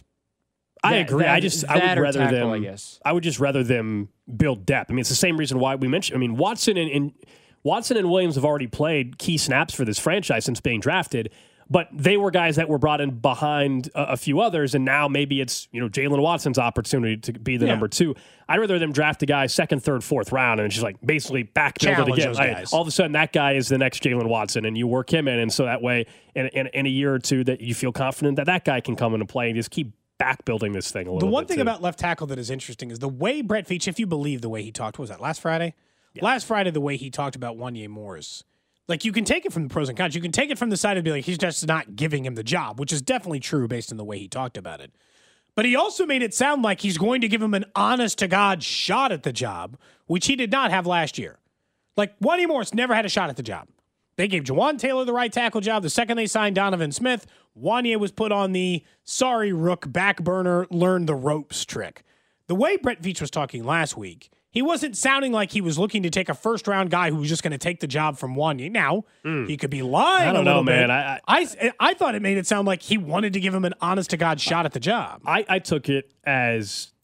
I that- agree. that- I just I that would or rather tackle, them. I guess. I would just rather them build depth. I mean, it's the same reason why we mentioned. I mean, Watson and, and Watson and Williams have already played key snaps for this franchise since being drafted, but they were guys that were brought in behind a, a few others, and now maybe it's you know Jalen Watson's opportunity to be the Yeah. number two. I'd rather them draft a guy second, third, fourth round, and just like basically backbuild it Challenge again. those Like, guys. all of a sudden, that guy is the next Jalen Watson, and you work him in, and so that way, in, in, in a year or two, that you feel confident that that guy can come into play and just keep back building this thing a little The one bit, thing too. about left tackle that is interesting is the way Brett Veach, if you believe the way he talked, what was that last Friday? Last Friday, the way he talked about Wanye Morris. Like, you can take it from the pros and cons. You can take it from the side of be like, he's just not giving him the job, which is definitely true based on the way he talked about it. But he also made it sound like he's going to give him an honest-to-God shot at the job, which he did not have last year. Like, Wanye Morris never had a shot at the job. They gave Jawan Taylor the right tackle job. The second they signed Donovan Smith, Wanye was put on the sorry, Rook, back burner, learn the ropes trick. The way Brett Veach was talking last week, he wasn't sounding like he was looking to take a first-round guy who was just going to take the job from Wanye. Now, he could be lying I don't a little know, man. bit. I- I, I thought it made it sound like he wanted to give him an honest-to-God shot at the job. I, I took it as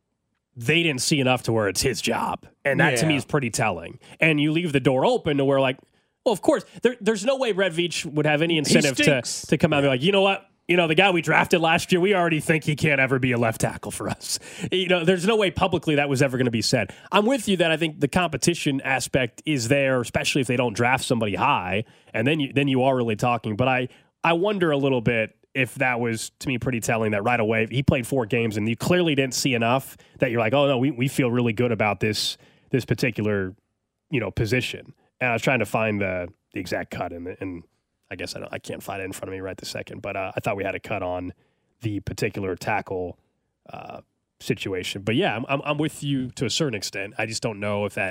they didn't see enough to where it's his job. And that to Yeah. me is pretty telling. And you leave the door open to where, like, well, of course, there, there's no way Brett Veach would have any incentive to, stinks. to come out and be like, you know what? You know, the guy we drafted last year, we already think he can't ever be a left tackle for us. You know, there's no way publicly that was ever going to be said. I'm with you that I think the competition aspect is there, especially if they don't draft somebody high, and then you then you are really talking. But I I wonder a little bit if that was, to me, pretty telling that right away he played four games and you clearly didn't see enough that you're like, oh no, we, we feel really good about this this particular, you know, position. And I was trying to find the the exact cut in the, and I guess I don't, I can't find it in front of me right this second, but uh, I thought we had a cut on the particular tackle uh, situation. But yeah, I'm, I'm I'm with you to a certain extent. I just don't know if that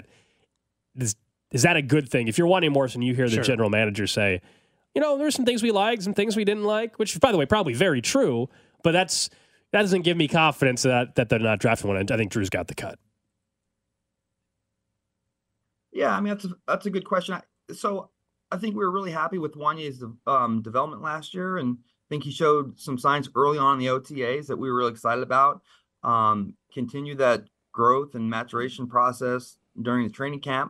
is is that a good thing. If you're Wanye Morrison, you hear the Sure. general manager say, you know, there's some things we liked, some things we didn't like, which is, by the way, probably very true. But that's that doesn't give me confidence that that they're not drafting one. I think Drew's got the cut. Yeah, I mean that's a, that's a good question. I, so I think we were really happy with Wanye's um, development last year, and I think he showed some signs early on in the O T As that we were really excited about. Um, continue that growth and maturation process during the training camp,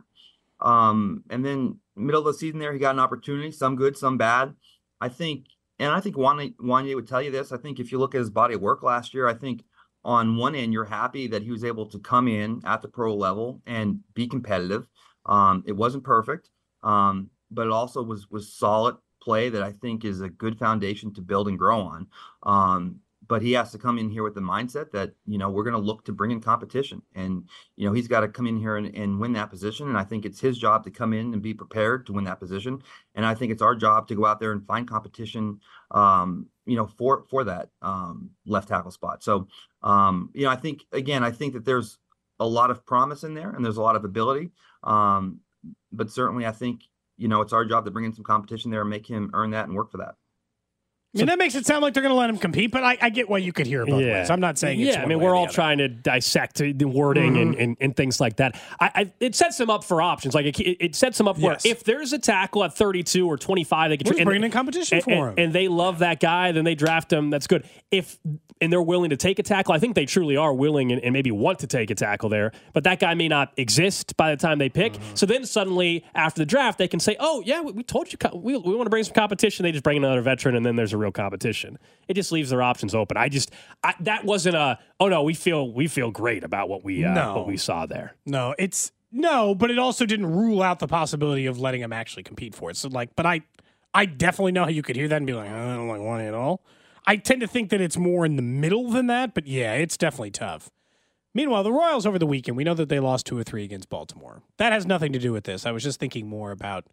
um, and then middle of the season there he got an opportunity, some good, some bad. I think, and I think Wanye, Wanye would tell you this. I think if you look at his body of work last year, I think on one end you're happy that he was able to come in at the pro level and be competitive. Um, it wasn't perfect, um, but it also was was solid play that I think is a good foundation to build and grow on. Um, but he has to come in here with the mindset that, you know, we're going to look to bring in competition. And, you know, he's got to come in here and, and win that position. And I think it's his job to come in and be prepared to win that position. And I think it's our job to go out there and find competition, um, you know, for for that um, left tackle spot. So, um, you know, I think, again, I think that there's a lot of promise in there and there's a lot of ability. Um, but certainly I think, you know, it's our job to bring in some competition there and make him earn that and work for that. I mean, that makes it sound like they're going to let him compete, but I, I get why you could hear it both ways. I'm not saying it's yeah. I one mean, way we're or the all other. trying to dissect the wording Mhm. and, and, and things like that. I, I it sets them up for options. Like it, it sets them up where Yes. if there's a tackle at thirty-two or twenty-five, they can We're just and- bringing in competition and, for and, him. and they love that guy, then they draft him. That's good. If and they're willing to take a tackle, I think they truly are willing and, and maybe want to take a tackle there. But that guy may not exist by the time they pick. Mm-hmm. So then suddenly after the draft, they can say, "Oh yeah, we, we told you co- we, we want to bring some competition." They just bring another veteran, and then there's a real competition. It just leaves their options open. I just I, that wasn't a oh no, we feel we feel great about what we uh, No. what we saw there. No, it's no, but it also didn't rule out the possibility of letting him actually compete for it. So, like, but I, I definitely know how you could hear that and be like, I don't like Wanye at all. I tend to think that it's more in the middle than that, but yeah, it's definitely tough. Meanwhile, the Royals over the weekend, we know that they lost two or three against Baltimore. That has nothing to do with this. I was just thinking more about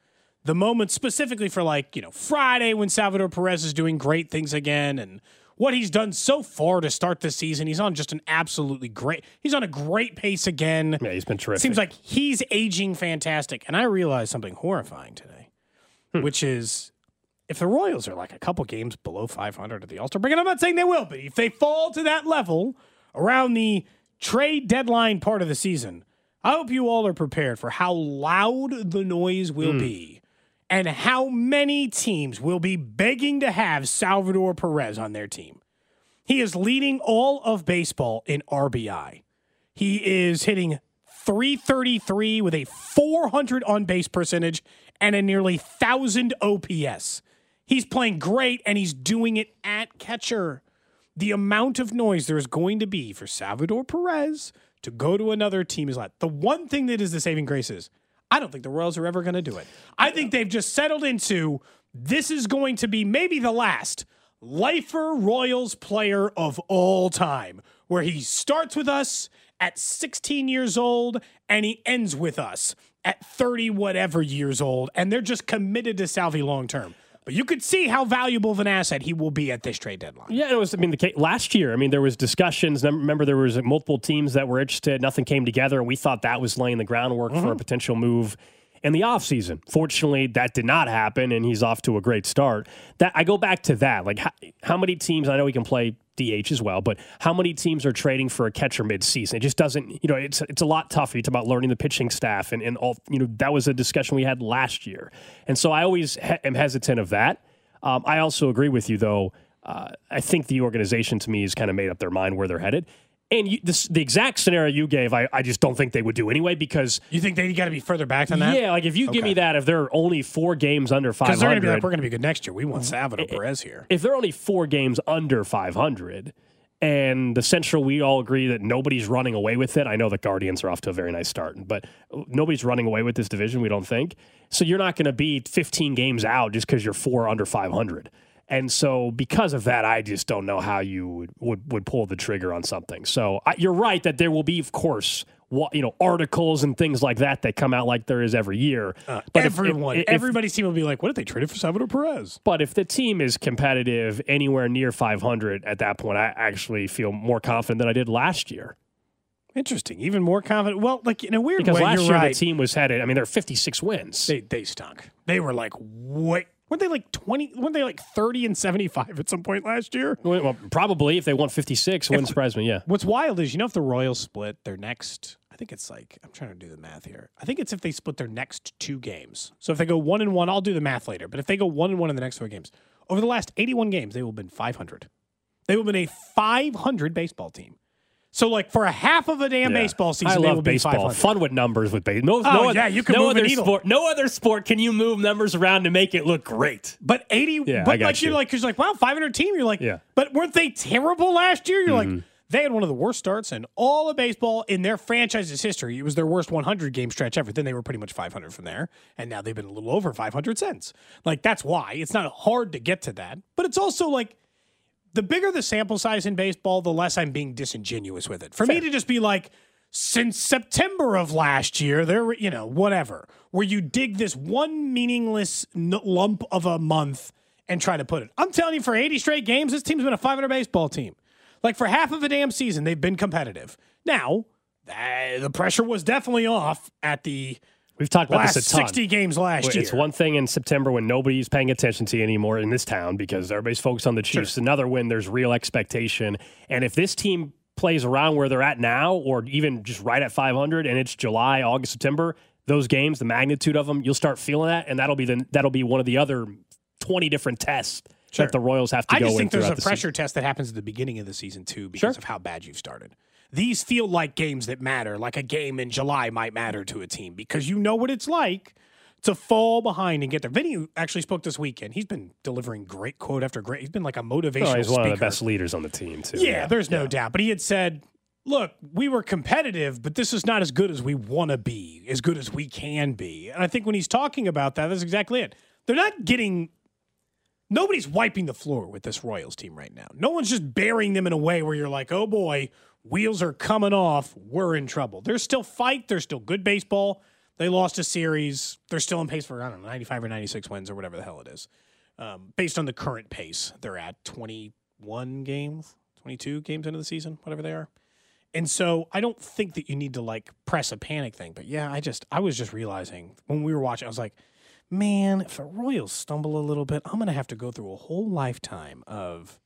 the moment specifically for like, you know, Friday when Salvador Perez is doing great things again and what he's done so far to start the season. He's on just an absolutely great, he's on a great pace again. Yeah, he's been terrific. Seems like he's aging fantastic. And I realized something horrifying today, hmm. which is if the Royals are like a couple games below five hundred at the All-Star break, and I'm not saying they will, but if they fall to that level around the trade deadline part of the season, I hope you all are prepared for how loud the noise will mm. be and how many teams will be begging to have Salvador Perez on their team. He is leading all of baseball in R B I. He is hitting three thirty-three with a four hundred on-base percentage and a nearly one thousand O P S. He's playing great, and he's doing it at catcher. The amount of noise there is going to be for Salvador Perez to go to another team is like the one thing that is the saving grace is I don't think the Royals are ever going to do it. I think they've just settled into this is going to be maybe the last lifer Royals player of all time, where he starts with us at sixteen years old and he ends with us at thirty whatever years old, and they're just committed to Salvi long term. But you could see how valuable of an asset he will be at this trade deadline. Yeah, it was. I mean, the case, last year, I mean, there was discussions. Remember, there was multiple teams that were interested. Nothing came together, and we thought that was laying the groundwork mm-hmm. for a potential move in the offseason. Fortunately, that did not happen, and he's off to a great start. That I go back to that. Like, how, how many teams? I know he can play D H as well, but how many teams are trading for a catcher midseason? It just doesn't. You know, it's it's a lot tougher. You talk about learning the pitching staff, and and all. You know, that was a discussion we had last year, and so I always he- am hesitant of that. Um, I also agree with you, though. Uh, I think the organization, to me, has kind of made up their mind where they're headed. And you, this, the exact scenario you gave, I, I just don't think they would do anyway because... You think they got to be further back than that? Yeah, like if you okay. give me that, if they're only four games under five hundred... Because they're going to be like, we're going to be good next year. We want Salvador Perez here. If they're only four games under five hundred, and the Central, we all agree that nobody's running away with it. I know the Guardians are off to a very nice start, but nobody's running away with this division, we don't think. So you're not going to be fifteen games out just because you're four under five hundred. And so because of that, I just don't know how you would, would, would pull the trigger on something. So I, you're right that there will be, of course, you know, articles and things like that that come out like there is every year. Uh, but everyone, if, if, everybody's team will be like, what if they traded for Salvador Perez? But if the team is competitive anywhere near five hundred at that point, I actually feel more confident than I did last year. Interesting. Even more confident. Well, like in a weird because way, last you're year right. the team was headed, I mean, they're fifty-six wins. They they stunk. They were like, wait. Weren't they like twenty? Weren't they like thirty and seventy-five at some point last year? Well, probably if they won fifty-six, wouldn't surprise me. Yeah. What's wild is you know if the Royals split their next, I think it's like I'm trying to do the math here. I think it's if they split their next two games. So if they go one and one, I'll do the math later. But if they go one and one in the next four games, over the last eighty-one games, they will have been five hundred. They will have been a five hundred baseball team. So, like, for a half of a damn yeah. baseball season, I they love will baseball. Be five hundred. Fun with numbers with baseball. No, oh, no, yeah, you can no move other a needle. sport. No other sport can you move numbers around to make it look great. But eighty, yeah, but like you. you're like, because you're like, wow, five hundred team. You're like, yeah. But weren't they terrible last year? You're mm-hmm. like, they had one of the worst starts in all of baseball in their franchise's history. It was their worst one hundred game stretch ever. Then they were pretty much five hundred from there, and now they've been a little over five hundred since. Like that's why it's not hard to get to that, but it's also like. The bigger the sample size in baseball, the less I'm being disingenuous with it. For Fair. me to just be like, since September of last year, there, you know, whatever, where you dig this one meaningless n- lump of a month and try to put it. I'm telling you, for eighty straight games, this team's been a five hundred baseball team. Like for half of a damn season, they've been competitive. Now, uh, the pressure was definitely off at the. We've talked about last this a ton. sixty games last it's year. It's one thing in September when nobody's paying attention to you anymore in this town because everybody's focused on the Chiefs. Sure. Another when there's real expectation. And if this team plays around where they're at now or even just right at five hundred and it's July, August, September, those games, the magnitude of them, you'll start feeling that. And that'll be the, that'll be one of the other twenty different tests sure. that the Royals have to I go in. I just think there's a the pressure season. test that happens at the beginning of the season, too, because sure. of how bad you've started. These feel like games that matter, like a game in July might matter to a team because you know what it's like to fall behind and get there. Vinny actually spoke this weekend. He's been delivering great quote after great. He's been like a motivational oh, he's speaker. one of the best leaders on the team, too. Yeah, yeah. there's no yeah. doubt. But he had said, look, we were competitive, but this is not as good as we want to be, as good as we can be. And I think when he's talking about that, that's exactly it. They're not getting – nobody's wiping the floor with this Royals team right now. No one's just burying them in a way where you're like, oh, boy, wheels are coming off. We're in trouble. There's still fight. There's still good baseball. They lost a series. They're still in pace for, I don't know, ninety-five or ninety-six wins or whatever the hell it is. Um, based on the current pace, they're at twenty-one games, twenty-two games into the season, whatever they are. And so I don't think that you need to like press a panic thing. But yeah, I just, I was just realizing when we were watching, I was like, man, if the Royals stumble a little bit, I'm going to have to go through a whole lifetime of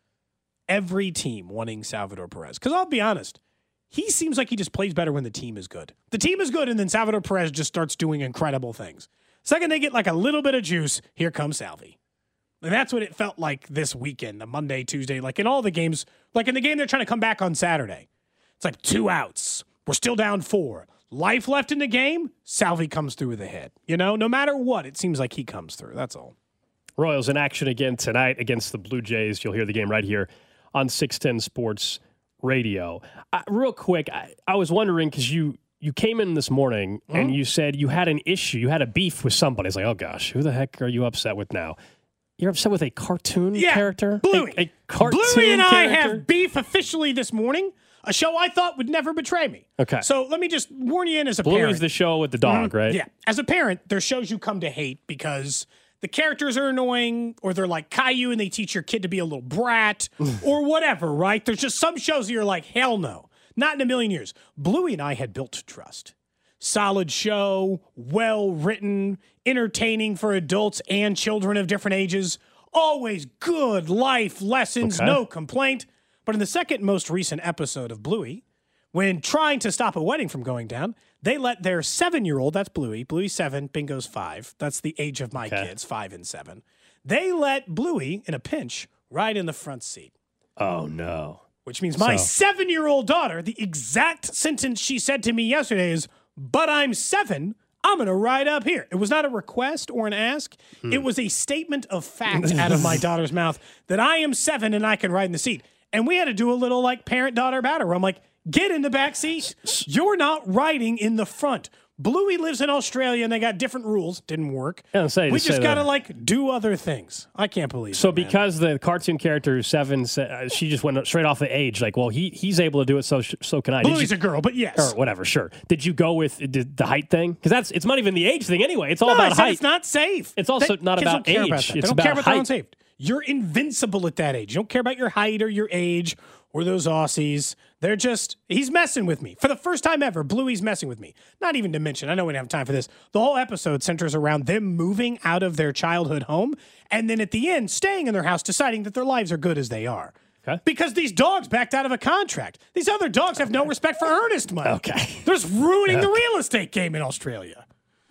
every team wanting Salvador Perez. Because I'll be honest, he seems like he just plays better when the team is good. The team is good, and then Salvador Perez just starts doing incredible things. Second they get like a little bit of juice, here comes Salvi. And that's what it felt like this weekend, the Monday, Tuesday, like in all the games, like in the game they're trying to come back on Saturday. It's like two outs. We're still down four. Life left in the game, Salvi comes through with a hit. You know, no matter what, it seems like he comes through. That's all. Royals in action again tonight against the Blue Jays. You'll hear the game right here on six ten Sports Radio. Uh, real quick, I, I was wondering, because you, you came in this morning mm-hmm. and you said you had an issue, you had a beef with somebody. It's like, oh gosh, who the heck are you upset with now? You're upset with a cartoon yeah, character? Bluey. A, a cartoon Bluey and I character? have beef officially this morning. A show I thought would never betray me. Okay. So let me just warn you in as a Bluey parent. is the show with the dog, mm-hmm. right? Yeah. As a parent, there's shows you come to hate because the characters are annoying, or they're like Caillou and they teach your kid to be a little brat, or whatever, right? There's just some shows that you're like, hell no. Not in a million years. Bluey and I had built trust. Solid show, well-written, entertaining for adults and children of different ages. Always good life lessons, okay. no complaint. But in the second most recent episode of Bluey, when trying to stop a wedding from going down, they let their seven-year-old, that's Bluey, Bluey seven, Bingo's five. That's the age of my okay. kids, five and seven. They let Bluey, in a pinch, ride in the front seat. Oh, no. Which means my so. seven-year-old daughter, the exact sentence she said to me yesterday is, but I'm seven, I'm going to ride up here. It was not a request or an ask. Hmm. It was a statement of fact out of my daughter's mouth that I am seven and I can ride in the seat. And we had to do a little like parent-daughter battle where I'm like, get in the back seat. You're not riding in the front. Bluey lives in Australia and they got different rules. Didn't work. Yeah, say, we just just got to that. like do other things. I can't believe so it. So because the cartoon character is seven, uh, she just went straight off the age. Like, well, he he's able to do it, so so can I. Bluey's you, a girl, but yes. Or whatever, sure. Did you go with did the height thing? Because that's it's not even the age thing anyway. It's all no, about I said height. It's not safe. It's also they, not kids about don't care age. About that. It's they don't about care about height. their own safety. You're invincible at that age. You don't care about your height or your age or those Aussies. They're just, he's messing with me. For the first time ever, Bluey's messing with me. Not even to mention, I know we don't have time for this, the whole episode centers around them moving out of their childhood home and then at the end staying in their house, deciding that their lives are good as they are. Okay. Because these dogs backed out of a contract. These other dogs have no respect for earnest money. Okay. They're just ruining okay. the real estate game in Australia.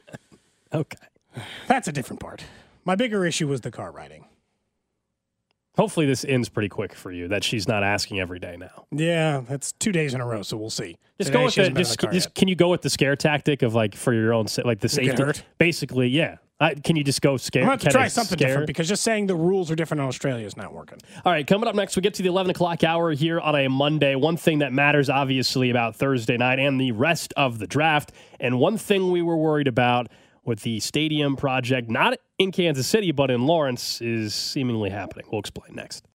Okay. That's a different part. My bigger issue was the car riding. Hopefully this ends pretty quick for you, that she's not asking every day now. Yeah, that's two days in a row, so we'll see. Just Today, go with she the, hasn't been in just, the car just yet. can you go with the scare tactic of like for your own, sa- like the You get safety? hurt? Basically, yeah. I, can you just go scare? I'm going to kinda try something scare? different because just saying the rules are different in Australia is not working. All right, coming up next, we get to the eleven o'clock hour here on a Monday. One thing that matters, obviously, about Thursday night and the rest of the draft, and one thing we were worried about with the stadium project, not in Kansas City, but in Lawrence, is seemingly happening. We'll explain next.